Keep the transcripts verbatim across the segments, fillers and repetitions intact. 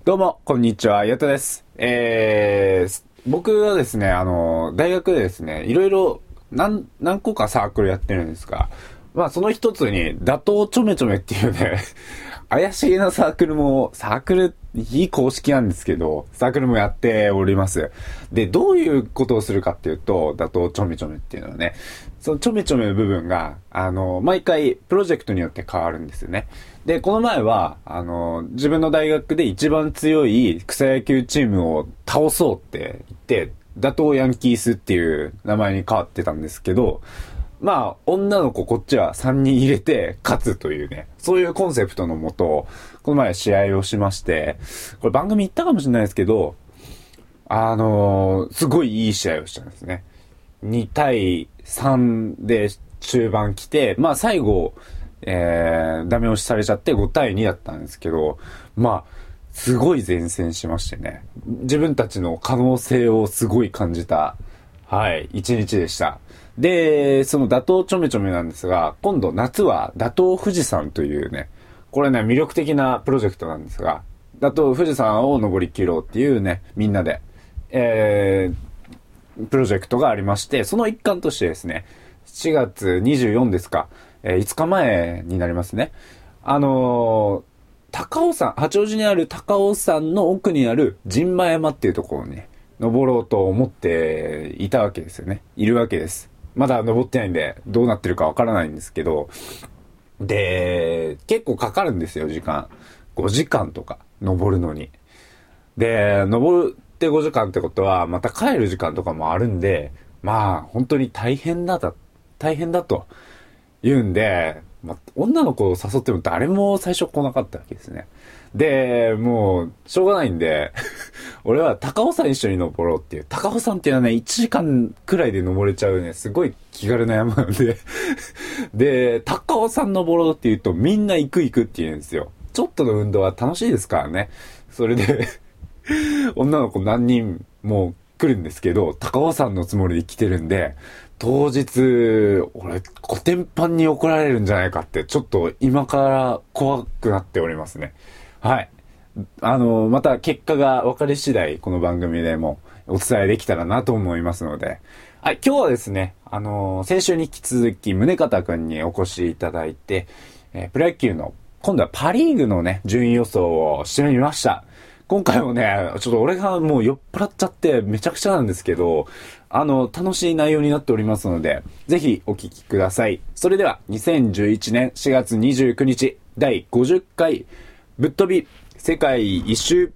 どうも、こんにちは、やとです。えー、僕はですね、あの、大学でですね、いろいろ何、何個かサークルやってるんですが、まあ、その一つに、打倒ちょめちょめっていうね、怪しげなサークルも、サークル、いい公式なんですけど、サークルもやっております。で、どういうことをするかっていうと、打倒ちょめちょめっていうのはね、そのちょめちょめの部分が、あの、毎回、プロジェクトによって変わるんですよね。で、この前は、あの、自分の大学で一番強い草野球チームを倒そうって言って、打倒ヤンキースっていう名前に変わってたんですけど、まあ、女の子こっちはさんにん入れて勝つというね、そういうコンセプトのもと、この前試合をしまして、これ番組言ったかもしれないですけど、あのー、すごいいい試合をしたんですね。にたいさんで中盤来て、まあ最後、えー、ダメ押しされちゃってごたいにだったんですけど、まあ、すごい善戦しましてね。自分たちの可能性をすごい感じた、はい、一日でした。で、その打倒ちょめちょめなんですが、今度夏は打倒富士山というね、これね、魅力的なプロジェクトなんですが、打倒富士山を登り切ろうっていうね、みんなで、えー、プロジェクトがありまして、その一環としてですね、しがつにじゅうよっかですか、えー、いつかまえになりますね。あのー、高尾山、八王子にある高尾山の奥にある陣馬山っていうところにね、登ろうと思っていたわけですよね。いるわけです。まだ登ってないんで、どうなってるかわからないんですけど、で、結構かかるんですよ、時間。ごじかんとか、登るのに。で、登ってごじかんってことは、また帰る時間とかもあるんで、まあ、本当に大変だ、大変だと言うんで、まあ、女の子を誘っても誰も最初来なかったわけですね。で、もう、しょうがないんで、俺は高尾山一緒に登ろうっていう。高尾山っていうのはね、いちじかんくらいで登れちゃうね、すごい気軽な山なんで。で、高尾山登ろうって言うとみんな行く行くって言うんですよ。ちょっとの運動は楽しいですからね。それで、女の子何人も来るんですけど、高尾山のつもりで来てるんで、当日、俺、コテンパンに怒られるんじゃないかって、ちょっと今から怖くなっておりますね。はい。あの、また結果が分かり次第、この番組でもお伝えできたらなと思いますので。はい、今日はですね、あの、先週に引き続き、宗像くんにお越しいただいて、えー、プロ野球の、今度はパリーグのね、順位予想をしてみました。今回もね、ちょっと俺がもう酔っ払っちゃってめちゃくちゃなんですけど、あの、楽しい内容になっておりますので、ぜひお聞きください。それでは、にせんじゅういちねんしがつにじゅうくにち、だいごじゅっかい、ぶっ飛び、世界一周。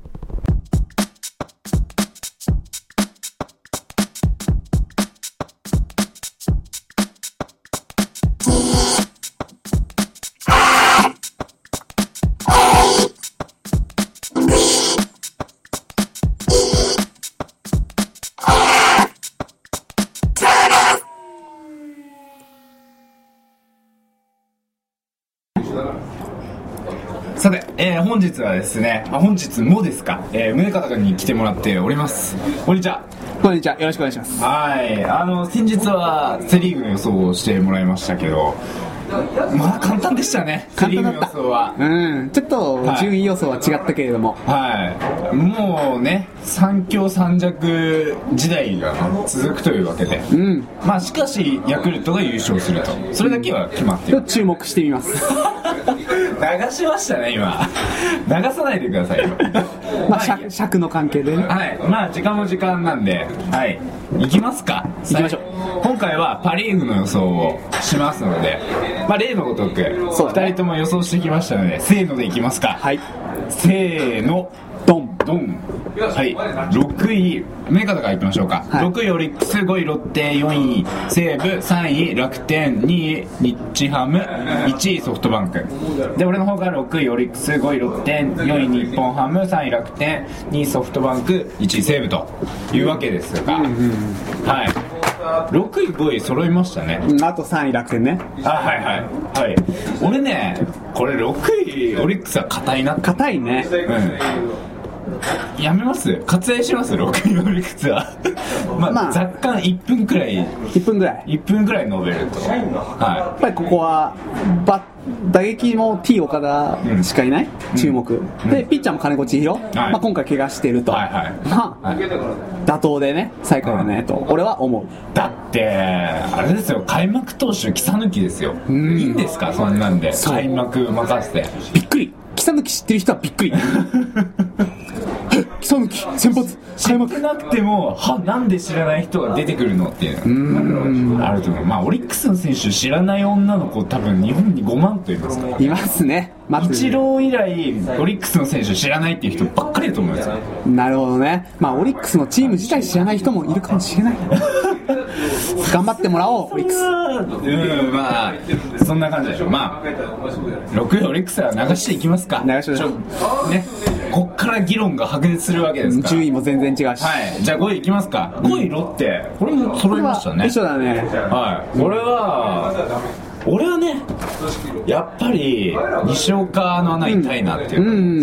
さて、えー、本日はですね、あ、本日もですか、えー、宗像君に来てもらっております。こんにちは。 こんにちは。よろしくお願いします。 はい。あの、先日はセリーグの予想をしてもらいましたけど、まあ簡単でしたね。セリーグの予想は。 うん。ちょっと順位予想は違ったけれども。 はい。もうね、三強三弱時代が続くというわけで。 うん。 まあしかし、ヤクルトが優勝すると。それだけは決まってる。 注目してみます。 流しましたね、今。流さないでくださいよ。 まあ、尺、尺の関係でね。 はい。まあ、時間も時間なんで、はい。行きますか。 行きましょう。 今回はパリーグの予想をしますので、まあ、例のごとく、二人とも予想してきましたので、せーのでいきますか。 はい。 せーの。 ドン。 ドン。はい。ろくい、宗像からいきましょうか。はい、ろくいオリックス、ごいロッテ、よんい西武、さんい楽天、にい日ハム、いちいソフトバンク。で、俺の方がろくいオリックス、ごいロッテ、よんい日本ハム、さんい楽天、にいソフトバンク、いちい西武というわけですが、うんうん、はい。ろくい、ごい揃いましたね。 うん、あとさんい楽天ね。 あ、はいはい。はい。俺ね、これろくいオリックスは硬いな。 硬いね。 うん。 やめます？割愛します？ろくいオリックスはまあ、まあ、若干いっぷんくらいいっぷんぐらいいっぷんくらい述べると、はい、 やっぱりここはバ打撃も T 岡田しかいない、うん、注目、うん、でピッチャーも金子千尋、はい、まあ、今回怪我してると、はいはい、まあ、はい、妥当でね最下位だねと俺は思う。 だってあれですよ、開幕投手木佐貫ですよ、うん、いいんですかそんなんで開幕任せて。 びっくり、木佐貫知ってる人はびっくり木佐貫先発開幕知ってなくてもはなんで知らない人が出てくるのっていうのあると思う。まあオリックスの選手知らない女の子多分日本にごまんといますからいますね。 イチロー以来オリックスの選手知らないっていう人ばっかりだと思うんですよ。 なるほどね。まあオリックスのチーム自体知らない人もいるかもしれない頑張ってもらおうオリックス。 うん、まあそんな感じでしょ。まあろくいオリックスは流していきますか。 流しましょうね。こっから議論が白熱するわけですから。 順位も全然違うし。 はい。じゃあごいいきますか。ごいロッテ。これも揃いましたね。 一緒だね。 はい。これは俺はねやっぱり西岡の穴痛いなっていう、うんうんうん、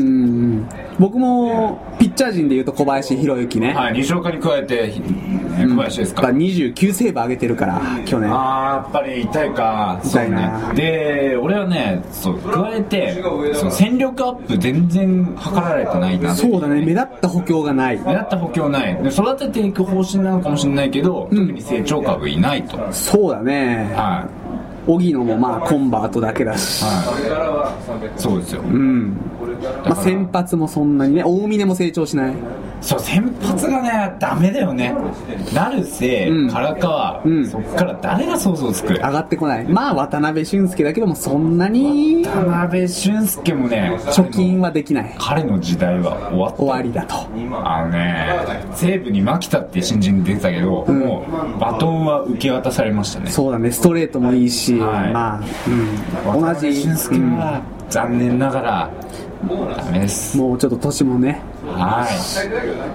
僕もピッチャー陣でいうと小林弘之ね、 はい、西岡に加えて小林ですか、 うん、にじゅうきゅうセーブ上げてるから去年。 あーやっぱり痛いか。 痛いな、 ね、で俺はねそう加えてその戦力アップ全然図られてないな。 そうだね、目立った補強がない。 目立った補強ないで育てていく方針なのかもしれないけど、うん、特に成長株いないと。 そうだね、 はい。 荻野もまあコンバートだけだし、 はい、そうですよ、 うん、まあ、先発もそんなにね、大峰も成長しない。 そう先発がねダメだよね。成瀬、うん、唐川、うん、そっから誰が想像つく。 上がってこない。まあ渡辺俊介だけどもそんなに渡辺俊介もね貯金はできない。 彼の時代は終わった。 終わりだと。 あのね西武に牧田って新人出てたけど、うん、もうバトンは受け渡されましたね。 そうだね、ストレートもいいし、はい、まあ、うん、同じ俊介は、うん、残念ながらダメです。 もうちょっと年もね。 はい、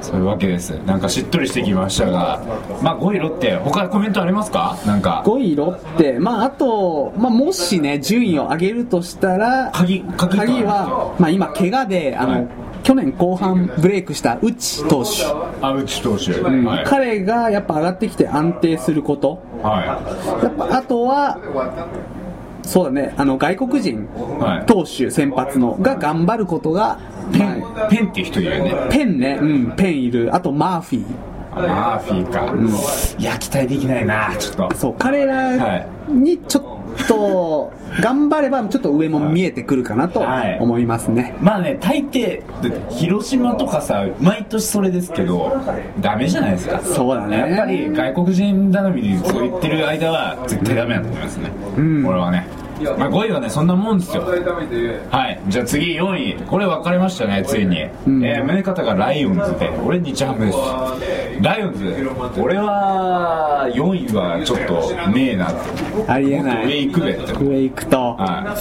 そういうわけです。なんかしっとりしてきましたが、まあごいロッテ、他コメントありますか？なんかごいロッテ、まああと、まあ、もしね順位を上げるとしたら鍵、鍵, 鍵は、まあ、今怪我であの、はい、去年後半ブレイクした内投手。 あ、内投手、 うん、 はい、 彼がやっぱ上がってきて安定すること、 はい、 やっぱあとはそうだね、あの外国人投手先発のが頑張ることが、 ペン、はい、ペンっていう人いるよね。 ペンね、うん、ペンいる。あとマーフィー。 マーフィーか、うん、いや期待できないなちょっと。 そう彼らにちょっと頑張ればちょっと上も見えてくるかなと思いますね、はい、 まあね大抵広島とかさ毎年それですけどダメじゃないですか。 そうだね、 やっぱり外国人頼みにそう言ってる間は絶対ダメだと思いますね、うん、俺はね。まあ、ごいはねそんなもんですよ。はい、じゃあ次よんい、これ分かれましたねついに、うん、えー、宗像がライオンズで俺日ハムです。ライオンズ俺はよんいはちょっとねえなって。 ありえない。 上行くべって。 上行くと、はい、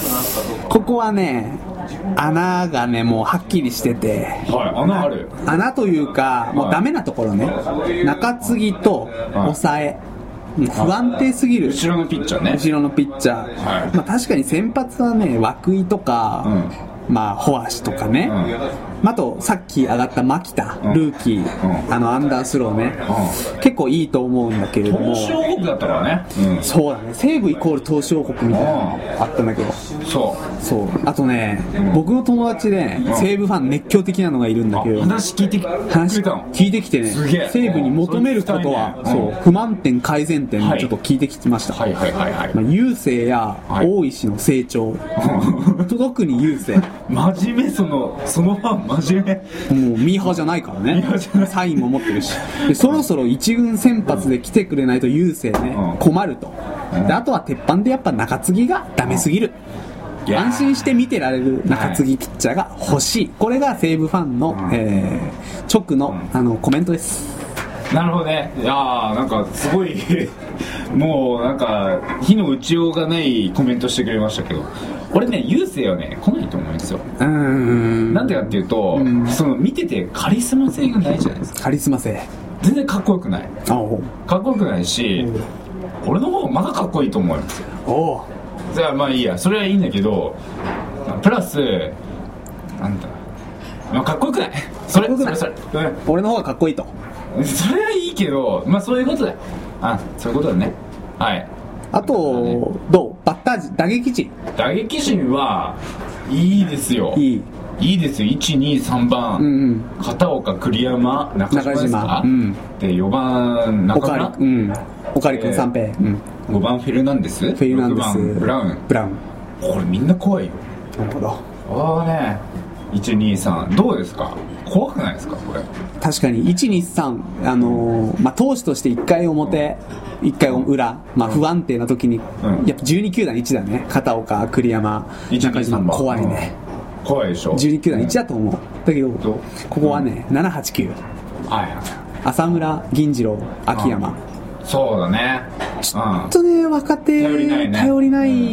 ここはね穴がねもうはっきりしてて、 はい、穴ある。 穴というかもうダメなところね、中継ぎと抑え、はい、不安定すぎる。 後ろのピッチャーね。 後ろのピッチャー、はい、まあ、確かに先発はね涌井とか、うん、まあホアシとかね、うん、あとさっき上がった牧田、うん、ルーキー、うん、あのアンダースローね、うん、結構いいと思うんだけれども。 投手王国だったからね、 うん、そうだね、西武イコール投手王国みたいなのあったんだけど、 そうそう。あとね、うん、僕の友達で、うん、西武ファン熱狂的なのがいるんだけど、 話聞いてくれたの？ 聞いてきてね、西武に求めることは、うん、そう不満点改善点をちょっと聞いてきました。 はいはいはいはい。 まあ、郵政や大石の成長、はい、特に郵政真面目、そのそのファン真面目。 もうミーハーじゃないからね。サインも持ってるし。でそろそろ一軍先発で来てくれないと郵政ね、うん、困ると。であとは鉄板でやっぱ中継ぎがダメすぎる。安心して見てられる中継ぎピッチャーが欲しい。これが西武ファンの、えー、直の、あのコメントです。 なるほどね。いやーなんかすごいもうなんか火の打ちようがないコメントしてくれましたけど、俺ね郵政はね来ないと思うんですよ。うーん、なんでかっていうと、うん、その見ててカリスマ性がないじゃないですか。 カリスマ性全然かっこよくない。 あおかっこよくないし、俺の方がまだかっこいいと思うんですよ。 おじゃあまあいいや、それはいいんだけど、プラスなんだまあ、かっこよくないそれそれそれ、うん、 俺の方がかっこいいと。 それはいいけど、まあそういうことだよ。あ、そういうことだね。はい。 あと、ね、どうバッター陣、打撃陣打撃陣はいいですよ。 いいいいですよ。いち、に、さんばん、うんうん、片岡、栗山、中島ですか、うん、でよばん中村、 うん、おかりくん、三平、うん、 ごばんフェルナンデス、 フェルナンデス、 ろくばんブラウン、 ブラウン。 これみんな怖いよ。 なるほど。 ああね、いち、に、さんどうですか、怖くないですかこれ。 確かにいち、に、さん、あのーまあ、投手としていっかい表、いっかい裏、まあ、不安定な時に、うん、やっぱじゅうに球団いちだね。片岡、栗山、中島、怖いね、 うん、怖いでしょ。 じゅうに球団いちだと思う。だけどここはね、うん、なな、はち、きゅう、はい、浅村、銀次郎、秋山、うん、 そうだね。 ちょっとね、若手頼りないね。 頼りない、うん、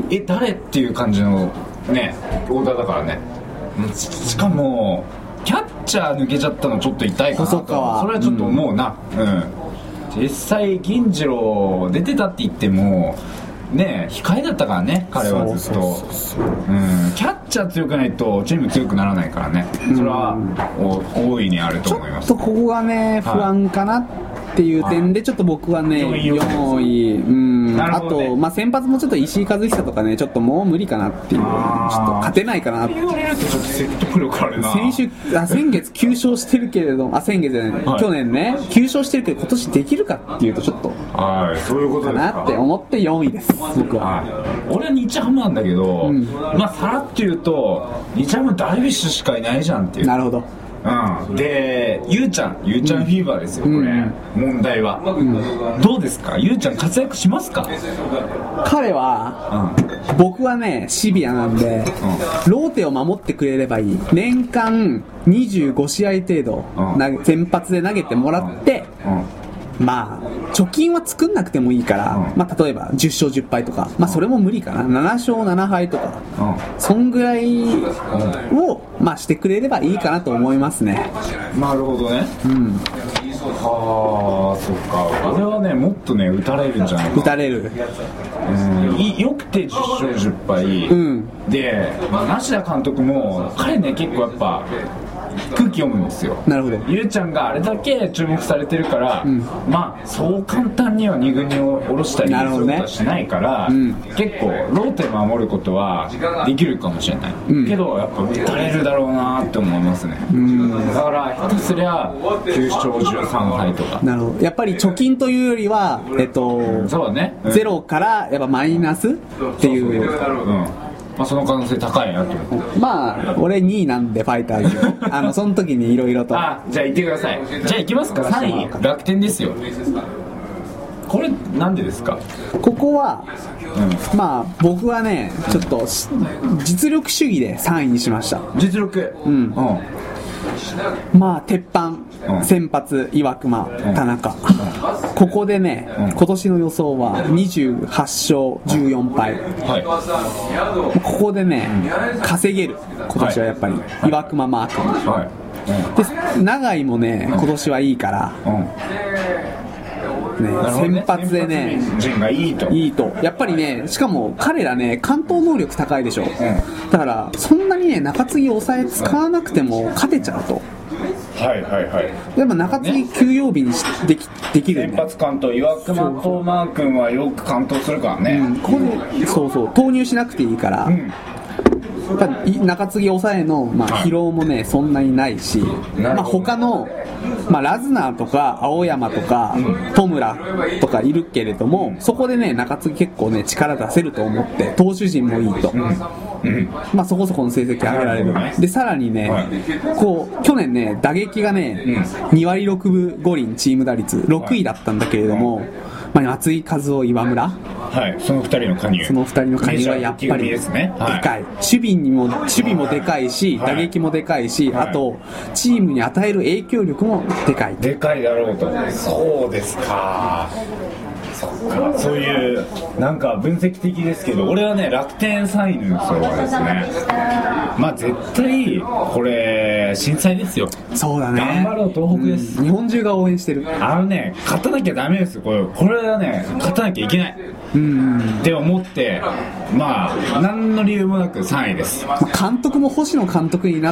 え、誰っていう感じのねオーダーだからね。しかもキャッチャー抜けちゃったのちょっと痛いかなと。 細川、 それはちょっと思うな。うん、うん、実際銀次郎出てたって言ってもね、控えだったからね彼はずっと。そうそうそう、うん、キャッチャー強くないとチーム強くならないからね。それは大いにあると思います。 ちょっとここがね不安かなっていう点でちょっと僕はねよんい、うん、ね、あと、まあ、先発もちょっと石井一久とかねちょっともう無理かなっていう、ちょっと勝てないかなって言われるとちょっと説得力あるな。先週あ先月きゅう勝してるけれどあ先月じゃない、はい、去年ねきゅう勝してるけど今年できるかっていうとちょっとはいそういうことですかなって思ってよんいです僕は。 はい、俺は日ハムなんだけど、うん、まあさらっと言うと日ハムダルビッシュしかいないじゃんっていう。 なるほど。 うん、でゆうちゃんゆうちゃんフィーバーですよ、うん、これ、うん、問題は、うん、どうですかゆうちゃん活躍しますか。 彼は、うん、僕はねシビアなんで、うん、ローテを守ってくれればいい。年間にじゅうごしあい程度、うん、先発で投げてもらって、うんうんまあ貯金は作んなくてもいいから、うんまあ、例えばじゅっ勝じゅっ敗とか、まあ、それも無理かななな勝なな敗とか、うん、そんぐらいを、まあ、してくれればいいかなと思いますね。 なるほどね。うんはあそっか。俺はねもっとね打たれるんじゃないか。 打たれる、 うん、よくてじゅっ勝じゅっ敗、うん、で、まあ、梨田監督も彼ね結構やっぱ空気読むんですよ。 なるほど。 ゆうちゃんがあれだけ注目されてるから、うん、まあそう簡単にはに軍に下ろしたりすることはしないから、ねうん、結構ローテ守ることはできるかもしれない、うん、けどやっぱ打たれるだろうなって思いますね、うん、だから下手すりゃきゅう勝じゅうさん敗とか。 なるほど。やっぱり貯金というよりはえっと、 うん、そうだね、 うん、ゼロからやっぱマイナスっていう、うんまあ、その可能性高いなと思う。 まあ俺にいなんでファイターズあのその時にいろいろとあじゃあ行ってください。じゃあ行きますか。さんい楽天ですよ。これなんでですか。 ここは、うん、まあ僕はねちょっと実力主義でさんいにしました。 実力うん、うんまあ鉄板、うん、先発岩隈、うん、田中、うん、ここでね、うん、今年の予想はにじゅうはち勝じゅうよん敗、はい、ここでね、うん、稼げる今年はやっぱり、はい、岩隈マー君、はいうん、で永井もね今年はいいから、うんね、先発でね陣がいいといいとやっぱりねしかも彼らね完投能力高いでしょ、うん、だからそんなにね中継ぎ抑え使わなくても勝てちゃうと、 はいはいはいやっぱ中継ぎ休養日にしできできるんで先発完投岩隈とマー君はよく完投するからね、うん、 ここでそうそう投入しなくていいから、うん中継ぎ抑えの、まあ、疲労もねそんなにないし、まあ、他の、まあ、ラズナーとか青山とか戸村とかいるけれどもそこでね中継ぎ結構ね力出せると思って投手陣もいいと、うんうんまあ、そこそこの成績上げられるでさらにね、はい、こう去年ね打撃がね、うん、に割ろくぶご厘チーム打率ろくいだったんだけれども、はいまあ、松井一夫岩村はいそのふたりの加入そのふたりの加入はやっぱりでかい、ねはい、守備にも守備もでかいし、はい、打撃もでかいし、はい、あとチームに与える影響力もでかいでかいだろうと。そうですかそっかそういうなんか分析的ですけど俺はね楽天さんいの予想はですねまあ絶対これ震災ですよ。 そうだね頑張ろう東北です、 うん、日本中が応援してる。 あのね勝たなきゃダメですよこれこれはね勝たなきゃいけない、うん、って思ってまあ何の理由もなくさんいです。 監督も星野監督になって、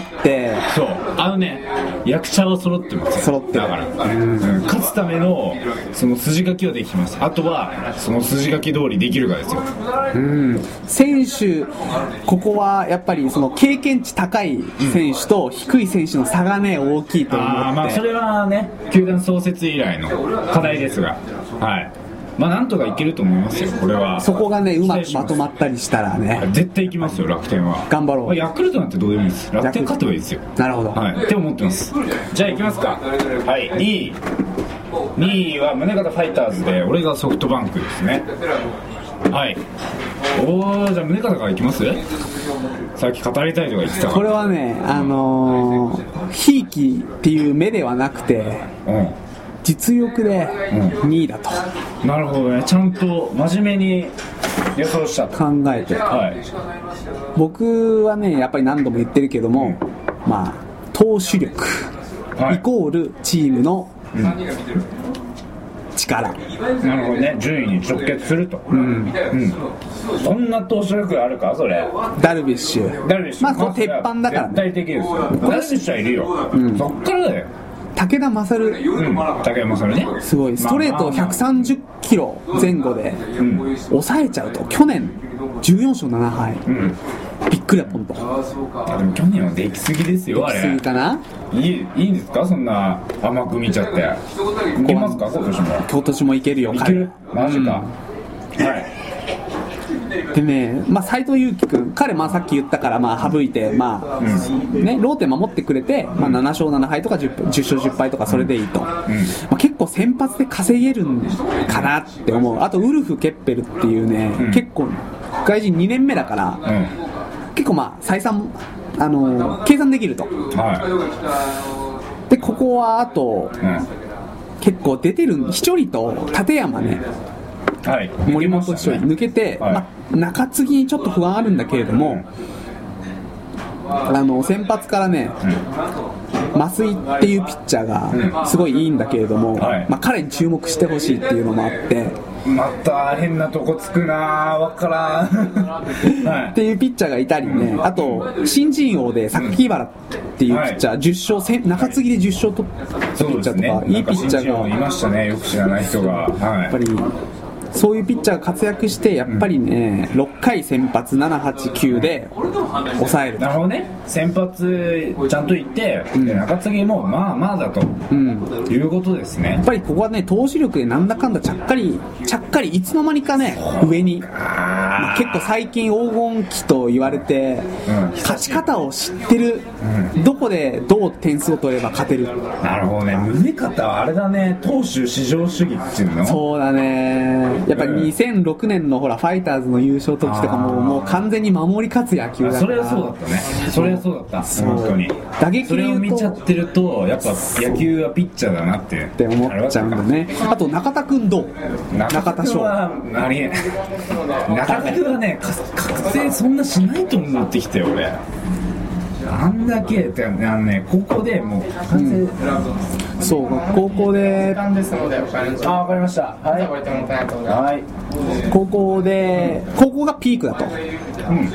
そうあのね役者は揃ってますよ。 揃ってるだから、うん、勝つためのその筋書きはできます。あとはその筋書き通りできるかですよ。 うん、選手ここはやっぱりその経験値高い選手と低い選手の差がね大きいと思って、 あまあそれはね球団創設以来の課題ですが、はいまあなんとかいけると思いますよ。これはそこがねうまくまとまったりしたらね絶対いきますよ。楽天は頑張ろう。 ヤクルトなんてどうでもいいです。楽天勝てばいいですよ。 なるほど、 はい、って思ってます。じゃあいきますか。はいにいにいは宗像ファイターズで、俺がソフトバンクですね。はいおーじゃあ宗像からいきます。さっき語りたいとか言ってたから。 これはねあのーひいきっていう目ではなくて、 うん実力でにいだと、 うん、なるほどね。ちゃんと真面目に予想したと考えて、 はい、 僕はねやっぱり何度も言ってるけども、うん、まあ投手力、はい、イコールチームの、うん、力。 なるほどね。順位に直結すると、うんうん、そんな投手力あるかそれ。 ダルビッシュダルビッシュまあこれ鉄板だからね。 絶対的ですよ。ダルビッシュはいるよ、うん、そっからだよ。 武田勝、うん、 武田勝ねすごいストレートをひゃくさんじゅっキロ前後で抑えちゃうと、去年じゅうよんしょうななはい、うん、びっくりだポンと。 でも去年はできすぎですよ。あれできすぎかな。 いい、いいんですかそんな甘く見ちゃって。いけますか今年も。 今年もいけるよ。 いけるマジか、うん、はいでね、まあ、斉藤佑樹君彼、まあ、さっき言ったから、まあ、省いて、まあうんね、ローテ守ってくれて、まあ、ななしょうななはいとか 10, じゅっしょうじゅっぱいとかそれでいいと、うんまあ、結構先発で稼げるんかなって思う。あとウルフ・ケッペルっていうね、うん、結構外人にねんめだから、うん、結構まあ採算、あのー、計算できると、はい、でここはあと、うん、結構出てる飛距離と立山ね、はい、森本一人抜けて、はいまあ、中継ぎにちょっと不安あるんだけれども、うん、あの先発からね、うん、増井っていうピッチャーがすごいいいんだけれども、うんはいまあ、彼に注目してほしいっていうのもあってまた変なとこつくなわからん、 はい、っていうピッチャーがいたりね。あと新人王で榊原っていうピッチャー、うん、じゅっしょう中継ぎでじゅっしょう取ったピッチャーとか、ね、いいピッチャーがいましたね。よく知らない人が、はい、 やっぱりそういうピッチャーが活躍してやっぱりね、うん、ろっかい先発ななはちきゅうで抑える。 なるほどね。先発ちゃんといって、うん、中継ぎもまあまあだと、うん、いうことですね。 やっぱりここはね投手力でなんだかんだちゃっかりちゃっかりいつの間にかね上に、まあ、結構最近黄金期と言われて、うん、勝ち方を知ってる、うん、どこでどう点数を取れば勝てる。 なるほどね。宗像はあれだね、投手至上主義っていうの。 そうだね。やっぱりにせんろくねんのほらファイターズの優勝時とかももう完全に守り勝つ野球だから。 それはそうだったね。それはそうだった。本当に打撃それを見ちゃってるとやっぱ野球はピッチャーだなってって思っちゃうんだね。あと中田君どう？ 中田翔はありえ中田君はね覚醒そんなしないと思ってきたよ俺。あんだけってあのね高校でもう完成、うん、 そう高校であ分かりましたはい、はい、 高校で高校がピークだと、うん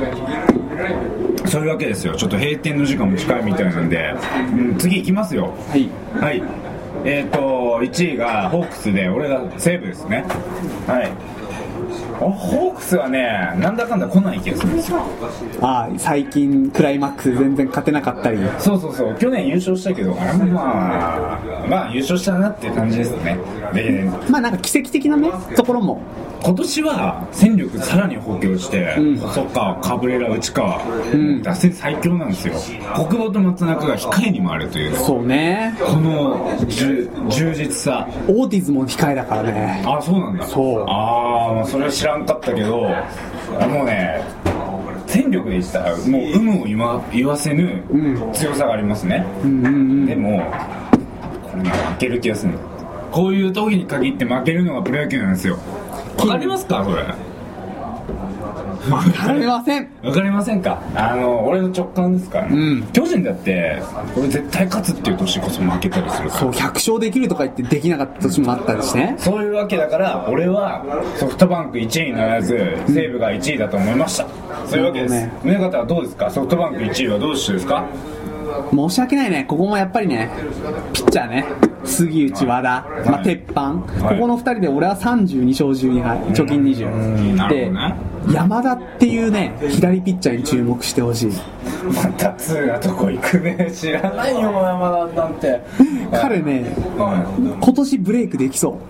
そういうわけですよ。ちょっと閉店の時間も近いみたいなんで、うん、次行きますよ。 はい、 はい、えっ、ー、といちいがホークスで俺が西武ですね。はいホークスはねなんだかんだ来ない気がするんですよ。 ああ最近クライマックス全然勝てなかったり。 そうそうそう去年優勝したけどあれもまあまあ優勝したなっていう感じですね。でまあなんか奇跡的なねところも今年は戦力さらに補強して、うん、細川、カブレラ、内川、うん、打線最強なんですよ。国母と松中が控えに回るというそうねこの充実さ。 オーティズも控えだからね。 あそうなんだ。 そうああそれは知らんかったけどもうね戦力で言ったらもう有無を言わ、言わせぬ強さがありますね、うんうんうん、でもこれね負ける気がするの。こういう時に限って負けるのがプロ野球なんですよ。わかりますかそれ。 わかりません。 わかりませんか。あの俺の直感ですから、ね、うん、巨人だってこれ絶対勝つっていう年こそ負けたりするから、 そうひゃく勝できるとか言ってできなかった年もあったりしてね。 そういうわけだから俺はソフトバンクいちいにならず西武がいちいだと思いました、うん、そういうわけです、ね、宗方はどうですか。ソフトバンクいちいはどうしてですか。 申し訳ないね。ここもやっぱりねピッチャーね杉内和田、はい、まあ、鉄板、はい、ここのふたりで俺はさんじゅうに勝じゅうにはい貯金にじゅうで、ね、山田っていうね左ピッチャーに注目してほしい。 また通なとこ行くね。知らないよ山田なんて彼ね、はい、今年ブレイクできそう。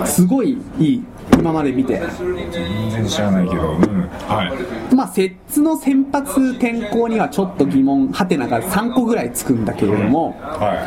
すごいいい。今まで見て全然知らないけど、うん、はい。 まあ摂津の先発転向にはちょっと疑問ハテナがさんこぐらいつくんだけれども、うん、はい。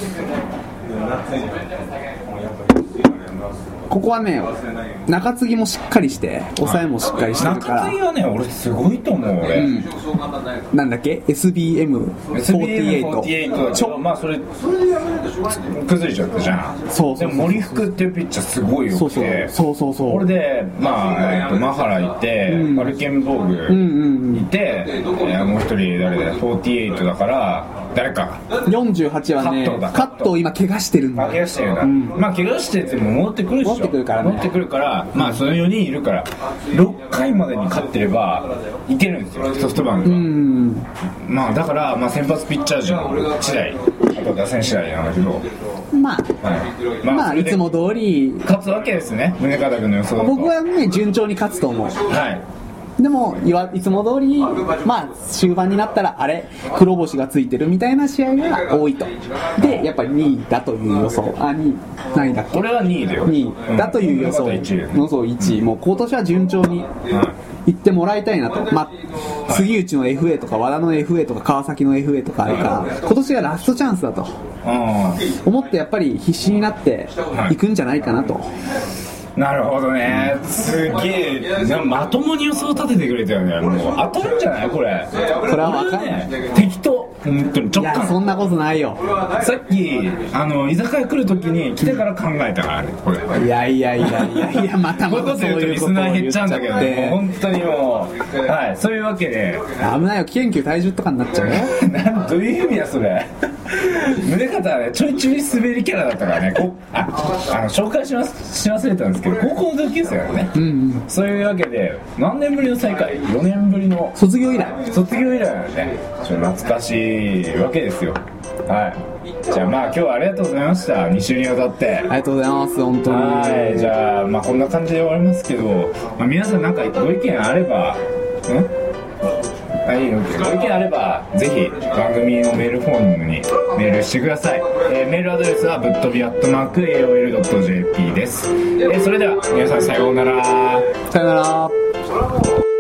ここはね中継ぎもしっかりして抑えもしっかりしてるから、 中継ぎはね俺すごいと思う俺、うん、 なんだっけ エスビーエムフォーティーエイトちょまあそれ崩れちゃったじゃん。そうそうそうそう。でも森福っていうピッチャーすごいよくて、 そうそうそう。 これでまあ、えっと、マハラいて、うん、マルケンボーグいて、うんうんうん、えー、もう一人誰だよフォーティーエイトだから誰かよんじゅうはちはねカットを今怪我してるんだ。 怪我してるんだ、うん、まあ怪我してても戻ってくるでしょ。 戻ってくるからね。 戻ってくるからまあそのよにんいるからろっかいまでに勝ってればいけるんですよソフトバンクは。うんまあだからまあ先発ピッチャー陣次第あと打線次第なんだけどまあ、はい、まあ、まあ、いつも通り勝つわけですね。宗像君の予想だと僕はね順調に勝つと思う。はいでもいわいつも通りまあ終盤になったらあれ黒星がついてるみたいな試合が多いと。でやっぱりにいだという予想。あにい何位だっけ。 これはにいだよ。 にいだという予想、うん、予想いちい、もう今年は順調に行ってもらいたいなと。まあ杉内の エフエー とか和田の エフエー とか川崎の エフエー とかあるから今年がラストチャンスだと思ってやっぱり必死になっていくんじゃないかなと。 なるほどね。すげえまともに予想立ててくれたよね。もう当たるんじゃないこれ。 これは分かんない、 ね、適当本当に直感。 いやそんなことないよ。 さっきあの居酒屋来るときに来てから考えたからねこれ。 いやいやいやいやいやまたまたそういうことを言っちゃって。 本当にもうはいそういうわけで危ないよ。危険球体重とかになっちゃうよ。 なんどういう意味やそれ。宗像はねちょいちょい滑りキャラだったからね。こああの紹介しますし忘れたんですけど高校の同級生だよね、うんうん、そういうわけで何年ぶりの再会。よねんぶりの卒業以来卒業以来だよね。ちょっと懐かしいわけですよ。はいじゃあまあ今日はありがとうございました。に週にわたってありがとうございます本当に。 はいじゃあまあこんな感じで終わりますけど、まあ、皆さんなんかご意見あればんはい、ご意見あればぜひ番組のメールフォームにメールしてください、えー、メールアドレスはぶっ飛びアットマーク エーオーエルドットジェーピー です、えー、それでは皆さんさようならさようなら。